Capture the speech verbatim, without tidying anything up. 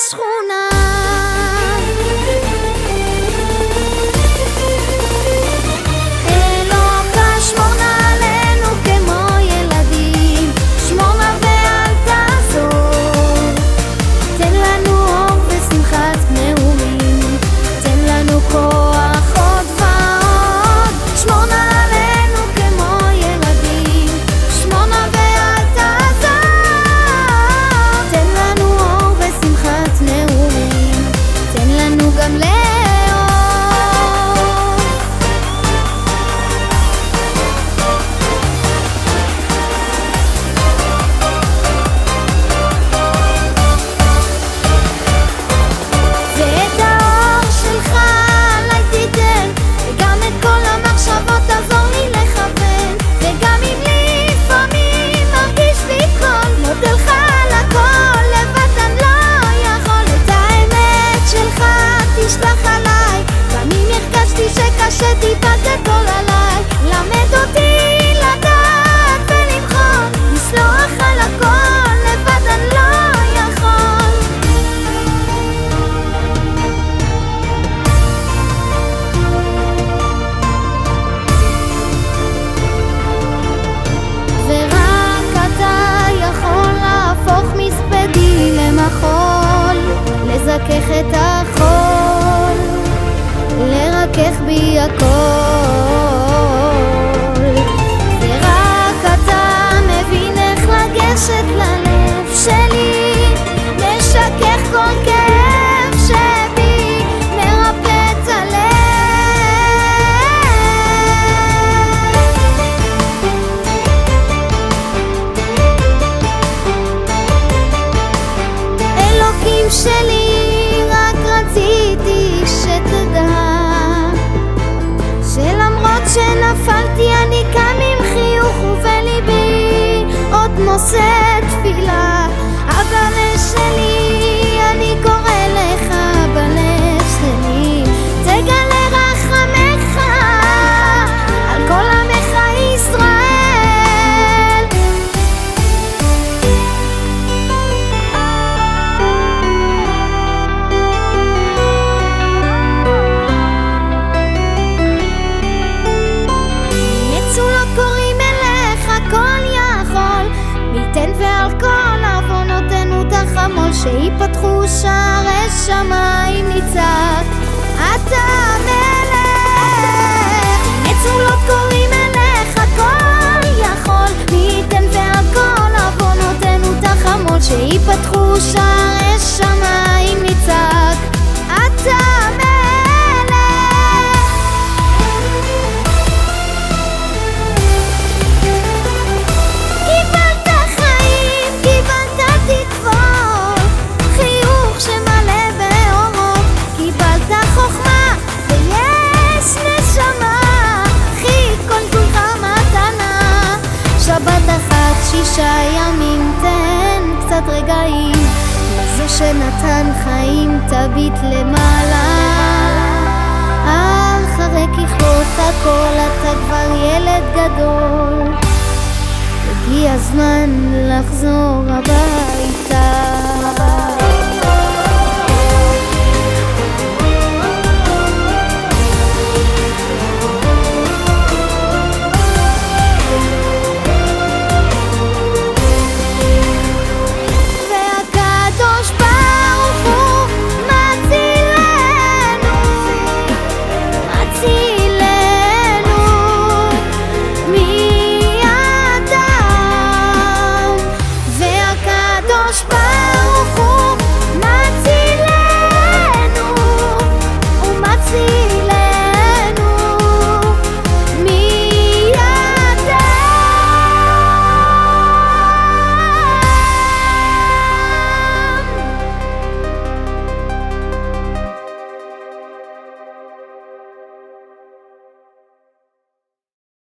השכונה. אלוקה שמור נא עלינו כמו ילדים, שמור נא ואל תעזור, תן לנו אור ושמחת נעורים, תן לנו כוח עוד ועוד, שמור נא עלינו כמו ילדים, שמור נא ואל תעזור, תן לנו אור ושמחת נעורים, תן לנו גם לאור. ואת האור שלך עליי תיתן, וגם את כל המחשבות תעזור לי לכוון, וגם אם לפעמים מרגיש לי קול, מודה לך על הכל, לבד אני לא יכול, את האמת שלך תשלח עליי, גם אם הרגשתי שקשה טיפה גדול עליי, למד אותי לדעת ולמחול, לסלוח על הכל, לבד אני לא יכול. ורק אתה יכול להפוך מספדי למחול, לזכך את החול, לרכך בי הכל. ורק אתה מבין איך לגשת ללב שלי, משכך כל כאב שבי, מרפא את הלב. אלוקים שלי, רק רציתי שתדע, שלמרות שנפלתי אני קם עם חיוך ובליבי עוד נושא תפילה. אבא שלי, אני קורא לך בלב שלי, תגלה רחמך על כל עמך ישראל. מצולות קוראים אליך כל יכול, ניתן ועל כל עוונותינו תחמול, שיפתחו שערי שמיים נצעק אתה המלך. מצולות קוראים אליך כל יכול, ניתן ועל כל עוונותינו תחמול, שיפתחו שערי שמיים נצעק אתה המלך. קיבלת חיים, קיבלת תקוות, חיוך שמלא באורות, קיבלת חוכמה ויש נשמה, אחי כל כולך מתנה. שבת אחת שישה ימים תן קצת רגעים, לזו שנתן חיים תביט למעלה. אחרי ככלות הכל אתה כבר ילד גדול, הגיע הזמן לחזור הביתה.